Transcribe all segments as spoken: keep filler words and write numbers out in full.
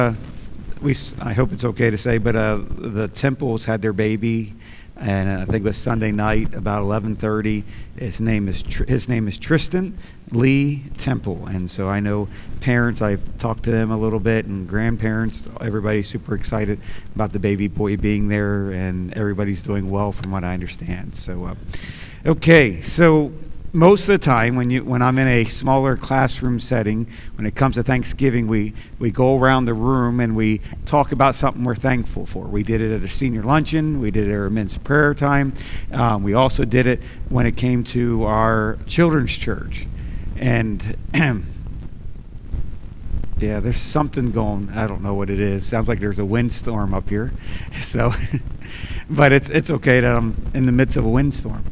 we I hope it's okay to say, but uh, the Temples had their baby, and I think it was Sunday night about eleven thirty. His name is his name is Tristan Lee Temple, and so I know parents. I've talked to them a little bit, and grandparents. Everybody's super excited about the baby boy being there, and everybody's doing well, from what I understand. So, uh, okay, so. Most of the time, when you when I'm in a smaller classroom setting, when it comes to Thanksgiving, we, we go around the room and we talk about something we're thankful for. We did it at a senior luncheon. We did it at our men's prayer time. Um, we also did it when it came to our children's church. And yeah, there's something going. I don't know what it is. Sounds like there's a windstorm up here. So, but it's it's okay that I'm in the midst of a windstorm.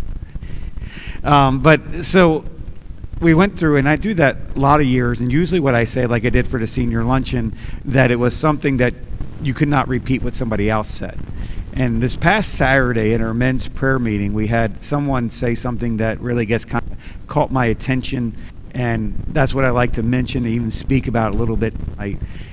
Um, but so we went through, and I do that a lot of years, and usually what I say, like I did for the senior luncheon, that it was something that you could not repeat what somebody else said. And this past Saturday in our men's prayer meeting, we had someone say something that really gets kind of caught my attention, and that's what I like to mention and even speak about a little bit tonight,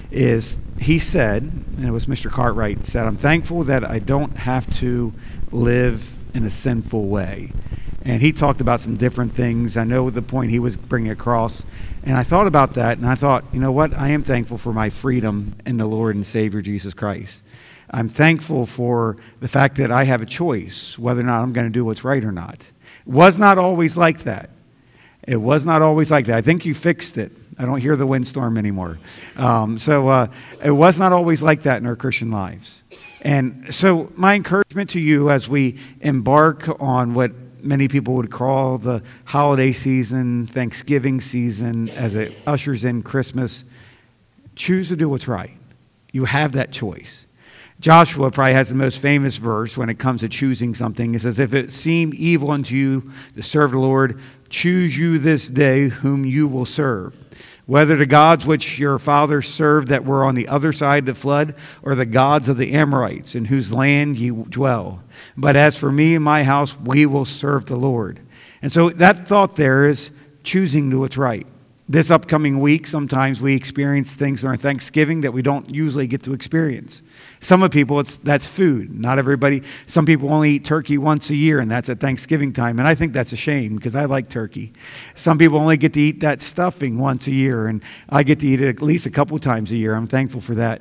is he said, and it was Mister Cartwright, said, "I'm thankful that I don't have to live in a sinful way." And he talked about some different things. I know the point he was bringing across. And I thought about that, and I thought, you know what? I am thankful for my freedom in the Lord and Savior Jesus Christ. I'm thankful for the fact that I have a choice whether or not I'm going to do what's right or not. It was not always like that. It was not always like that. I think you fixed it. I don't hear the windstorm anymore. Um, so uh, it was not always like that in our Christian lives. And so my encouragement to you as we embark on what many people would call the holiday season, Thanksgiving season, as it ushers in Christmas, choose to do what's right. You have that choice. Joshua probably has the most famous verse when it comes to choosing something. It says, "If it seem evil unto you to serve the Lord, choose you this day whom you will serve. Whether the gods which your fathers served that were on the other side of the flood, or the gods of the Amorites in whose land ye dwell. But as for me and my house, we will serve the Lord." And so that thought there is choosing to do what's right. This upcoming week, sometimes we experience things during Thanksgiving that we don't usually get to experience. Some of people, it's that's food. Not everybody. Some people only eat turkey once a year, and that's at Thanksgiving time. And I think that's a shame because I like turkey. Some people only get to eat that stuffing once a year, and I get to eat it at least a couple times a year. I'm thankful for that.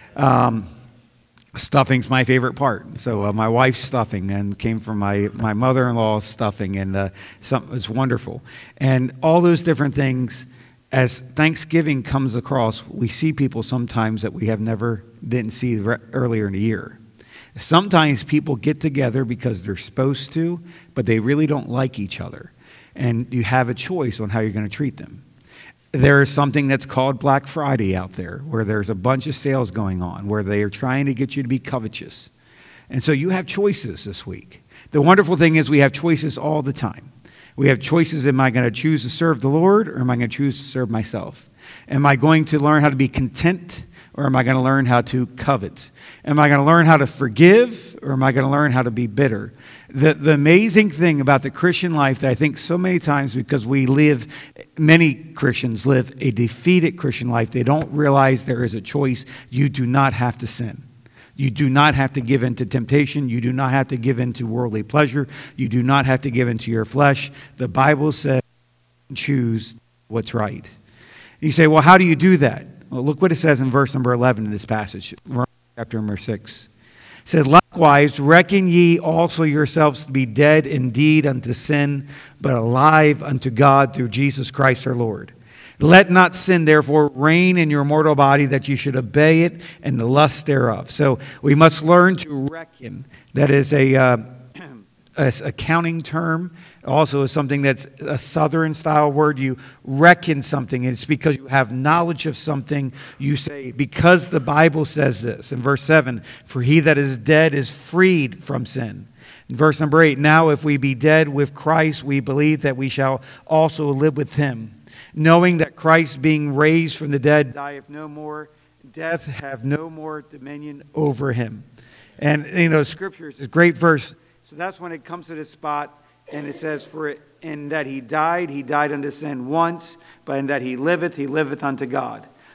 Um, Stuffing's my favorite part. So uh, my wife's stuffing and came from my, my mother-in-law's stuffing, and uh, some, it's wonderful. And all those different things, as Thanksgiving comes across, we see people sometimes that we have never didn't see re- earlier in the year. Sometimes people get together because they're supposed to, but they really don't like each other. And you have a choice on how you're going to treat them. There is something that's called Black Friday out there, where there's a bunch of sales going on, where they are trying to get you to be covetous. And so you have choices this week. The wonderful thing is we have choices all the time. We have choices. Am I going to choose to serve the Lord, or am I going to choose to serve myself? Am I going to learn how to be content, or am I going to learn how to covet? Am I going to learn how to forgive, or am I going to learn how to be bitter? The, the amazing thing about the Christian life that I think so many times, because we live, many Christians live a defeated Christian life, they don't realize there is a choice. You do not have to sin. You do not have to give in to temptation. You do not have to give in to worldly pleasure. You do not have to give in to your flesh. The Bible says, choose what's right. You say, well, how do you do that? Well, look what it says in verse number eleven in this passage, chapter number six. It said, "Likewise, reckon ye also yourselves to be dead indeed unto sin, but alive unto God through Jesus Christ our Lord. Let not sin, therefore, reign in your mortal body, that you should obey it and the lust thereof." So we must learn to reckon. That is a, uh, a accounting term. Also is something that's a Southern style word. You reckon something. It's because you have knowledge of something. You say, because the Bible says this. In verse seven, "For he that is dead is freed from sin." In verse number eight, "Now if we be dead with Christ, we believe that we shall also live with him. Knowing that Christ being raised from the dead dieth no more, death have no more dominion over him." And, you know, Scripture is a great verse. So that's when it comes to this spot. And it says, "For it, in that he died, he died unto sin once, but in that he liveth, he liveth unto God."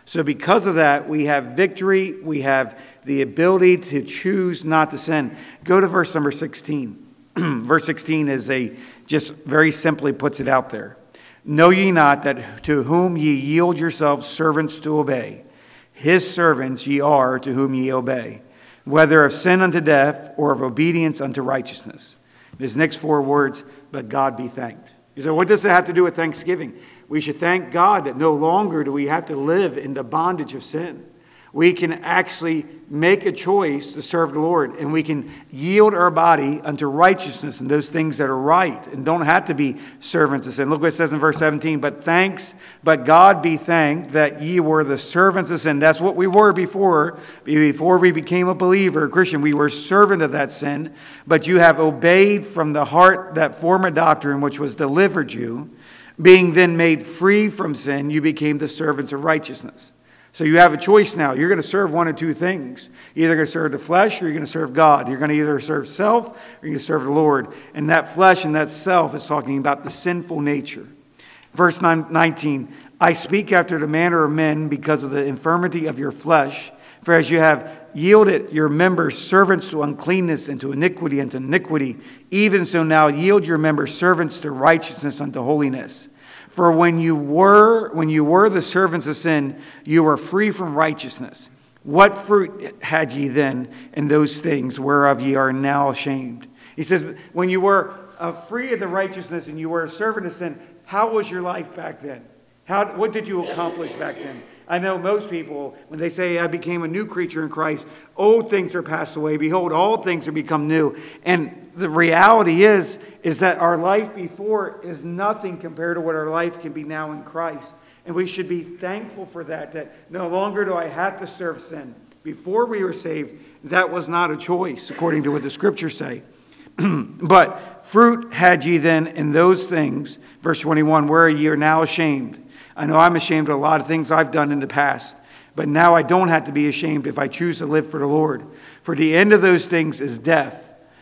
So because of that, we have victory. We have the ability to choose not to sin. Go to verse number sixteen. Verse sixteen is a, just very simply puts it out there. Know ye not that to whom ye yield yourselves servants to obey, his servants ye are to whom ye obey, whether of sin unto death or of obedience unto righteousness. His next four words, but God be thanked. You say, what does it have to do with thanksgiving? We should thank God that no longer do we have to live in the bondage of sin. We can actually make a choice to serve the Lord, and we can yield our body unto righteousness and those things that are right and don't have to be servants of sin. Look what it says in verse seventeen, but thanks, but God be thanked that ye were the servants of sin. That's what we were before. Before we became a believer, a Christian, we were servant of that sin, but you have obeyed from the heart that former doctrine which was delivered you. Being then made free from sin, you became the servants of righteousness. So you have a choice now. You're going to serve one of two things. You're either going to serve the flesh or you're going to serve God. You're going to either serve self or you're going to serve the Lord. And that flesh and that self is talking about the sinful nature. Verse nineteen, I speak after the manner of men because of the infirmity of your flesh. For as you have yielded your members servants to uncleanness and to iniquity and to iniquity, even so now yield your members servants to righteousness unto holiness. For when you were when you were the servants of sin, you were free from righteousness. What fruit had ye then in those things whereof ye are now ashamed? He says, when you were uh, free of the righteousness and you were a servant of sin, how was your life back then? How, what did you accomplish back then? I know most people, when they say, I became a new creature in Christ, old things are passed away. Behold, all things are become new. And the reality is, is that our life before is nothing compared to what our life can be now in Christ. And we should be thankful for that, that no longer do I have to serve sin. Before we were saved, that was not a choice, according to what the scriptures say. But fruit had ye then in those things, verse twenty-one, where ye are now ashamed. I know I'm ashamed of a lot of things I've done in the past, but now I don't have to be ashamed if I choose to live for the Lord. For the end of those things is death.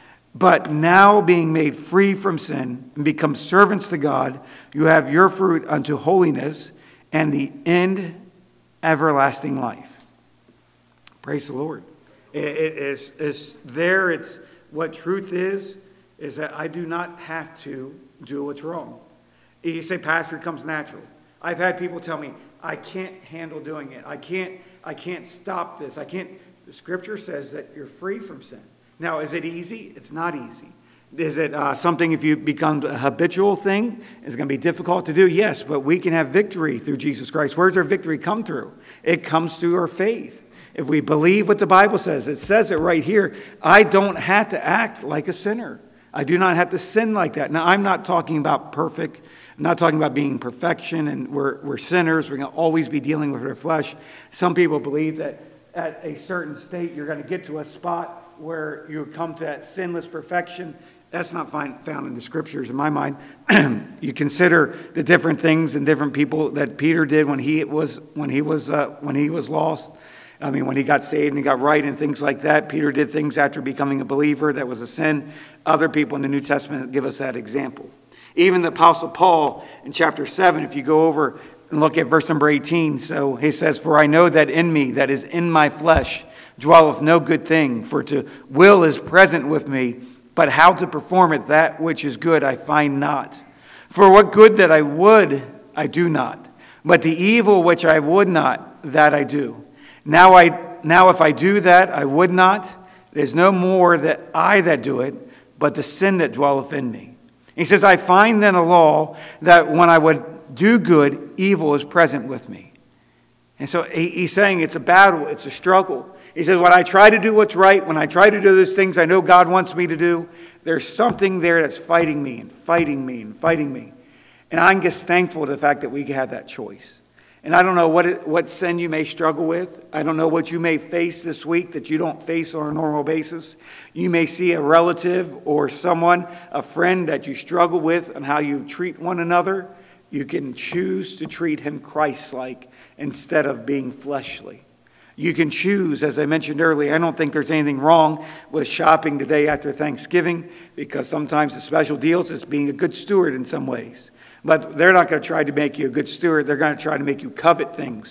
But now being made free from sin and become servants to God, you have your fruit unto holiness and the end everlasting life. Praise the Lord. It is it's there. It's what truth is, is that I do not have to do what's wrong. You say, Pastor, it comes natural. I've had people tell me, I can't handle doing it. I can't, I can't stop this. I can't. The scripture says that you're free from sin. Now, is it easy? It's not easy. Is it uh, something, if you become a habitual thing, is going to be difficult to do? Yes, but we can have victory through Jesus Christ. Where does our victory come through? It comes through our faith. If we believe what the Bible says, it says it right here. I don't have to act like a sinner. I do not have to sin like that. Now, I'm not talking about perfect. I'm not talking about being perfection and we're, we're sinners. We're going to always be dealing with our flesh. Some people believe that at a certain state, you're going to get to a spot where you come to that sinless perfection. That's not find, found in the scriptures in my mind. You consider the different things and different people that Peter did when he was when he was uh, when he was lost. I mean, when he got saved and he got right and things like that. Peter did things after becoming a believer that was a sin. Other people in the New Testament give us that example. Even the Apostle Paul in chapter seven, if you go over and look at verse number eighteen, so he says, for I know that in me, that is in my flesh, dwelleth no good thing, for to will is present with me, but how to perform it, that which is good, I find not. For what good that I would, I do not, but the evil which I would not, that I do. Now I now if I do that, I would not, it is no more that I that do it, but the sin that dwelleth in me. He says, I find then a law that when I would do good, evil is present with me. And so he's saying it's a battle, it's a struggle. He says, when I try to do what's right, when I try to do those things I know God wants me to do, there's something there that's fighting me and fighting me and fighting me. And I'm just thankful to the fact that we have that choice. And I don't know what it, what sin you may struggle with. I don't know what you may face this week that you don't face on a normal basis. You may see a relative or someone, a friend that you struggle with and how you treat one another. You can choose to treat him Christ-like instead of being fleshly. You can choose, as I mentioned earlier, I don't think there's anything wrong with shopping the day after Thanksgiving because sometimes the special deals is being a good steward in some ways. But they're not going to try to make you a good steward. They're going to try to make you covet things.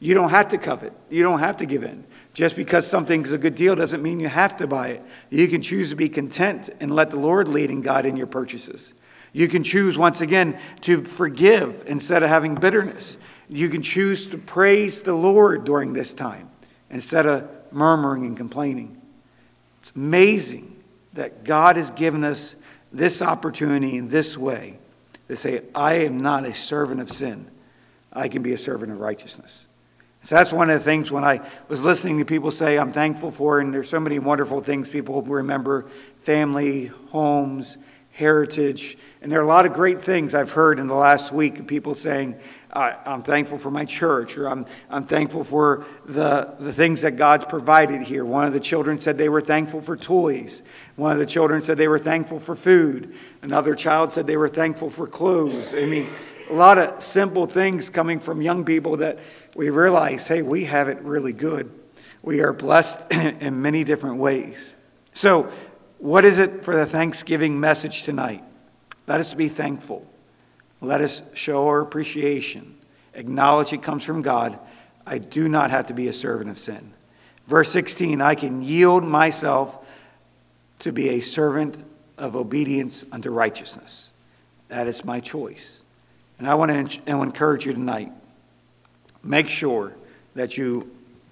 You don't have to covet. You don't have to give in. Just because something's a good deal doesn't mean you have to buy it. You can choose to be content and let the Lord lead and guide in your purchases. You can choose, once again, to forgive instead of having bitterness. You can choose to praise the Lord during this time instead of murmuring and complaining. It's amazing that God has given us this opportunity in this way to say, I am not a servant of sin. I can be a servant of righteousness. So that's one of the things when I was listening to people say I'm thankful for, and there's so many wonderful things people remember, family, homes, heritage, and there are a lot of great things I've heard in the last week of people saying, I'm thankful for my church, or I'm I'm thankful for the, the things that God's provided here. One of the children said they were thankful for toys. One of the children said they were thankful for food. Another child said they were thankful for clothes. I mean, a lot of simple things coming from young people that we realize, hey, we have it really good. We are blessed in many different ways. So, what is it for the Thanksgiving message tonight? Let us be thankful. Let us show our appreciation. Acknowledge it comes from God. I do not have to be a servant of sin. Verse sixteen, I can yield myself to be a servant of obedience unto righteousness. That is my choice. And I want to encourage you tonight. Make sure that you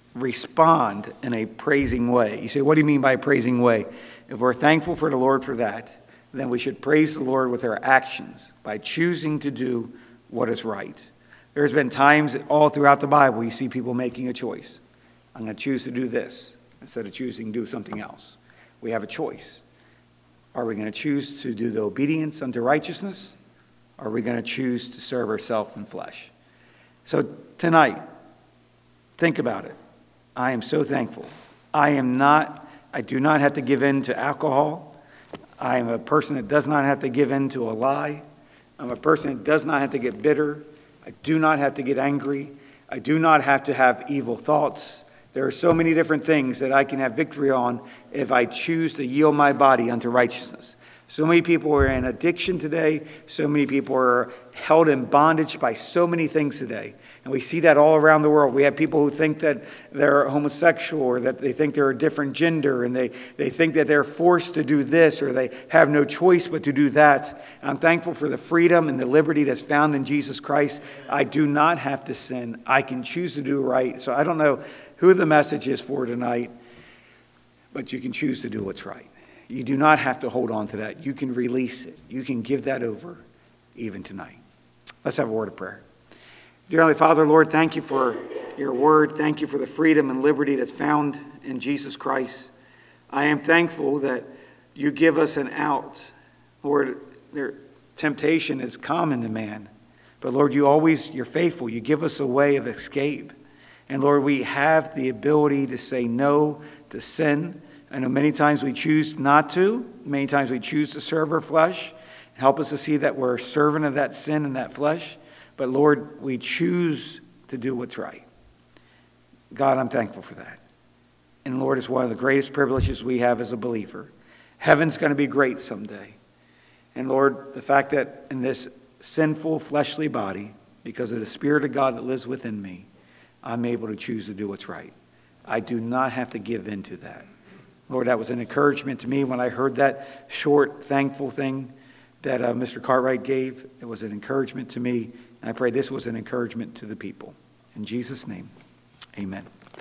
respond in a praising way. You say, what do you mean by a praising way? If we're thankful for the Lord for that, then we should praise the Lord with our actions by choosing to do what is right. There's been times all throughout the Bible you see people making a choice. I'm going to choose to do this instead of choosing to do something else. We have a choice. Are we going to choose to do the obedience unto righteousness? Or are we going to choose to serve ourselves in flesh? So tonight, think about it. I am so thankful. I am not, I do not have to give in to alcohol. I am a person that does not have to give in to a lie. I'm a person that does not have to get bitter. I do not have to get angry. I do not have to have evil thoughts. There are so many different things that I can have victory on if I choose to yield my body unto righteousness. So many people are in addiction today. So many people are held in bondage by so many things today. And we see that all around the world. We have people who think that they're homosexual, or that they think they're a different gender, and they, they think that they're forced to do this, or they have no choice but to do that. And I'm thankful for the freedom and the liberty that's found in Jesus Christ. I do not have to sin. I can choose to do right. So I don't know who the message is for tonight, but you can choose to do what's right. You do not have to hold on to that. You can release it. You can give that over even tonight. Let's have a word of prayer. Dear Heavenly Father, Lord, thank you for your word. Thank you for the freedom and liberty that's found in Jesus Christ. I am thankful that you give us an out. Lord, their temptation is common to man. But Lord, you always, you're faithful. You give us a way of escape. And Lord, we have the ability to say no to sin. I know many times we choose not to. Many times we choose to serve our flesh. Help us to see that we're a servant of that sin and that flesh. But Lord, we choose to do what's right. God, I'm thankful for that. And Lord, it's one of the greatest privileges we have as a believer. Heaven's going to be great someday. And Lord, the fact that in this sinful fleshly body, because of the Spirit of God that lives within me, I'm able to choose to do what's right. I do not have to give in to that. Lord, that was an encouragement to me when I heard that short, thankful thing that uh, Mister Cartwright gave. It was an encouragement to me. And I pray this was an encouragement to the people. In Jesus' name, amen.